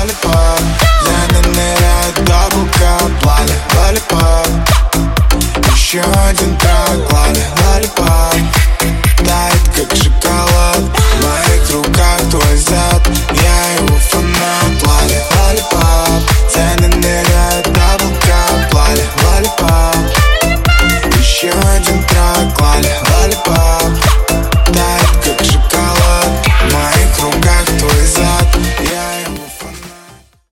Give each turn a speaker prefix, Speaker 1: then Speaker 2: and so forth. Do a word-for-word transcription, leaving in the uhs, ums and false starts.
Speaker 1: Lollipop, Лена ныряет до пупка. Лали, Lollipop, еще один трак.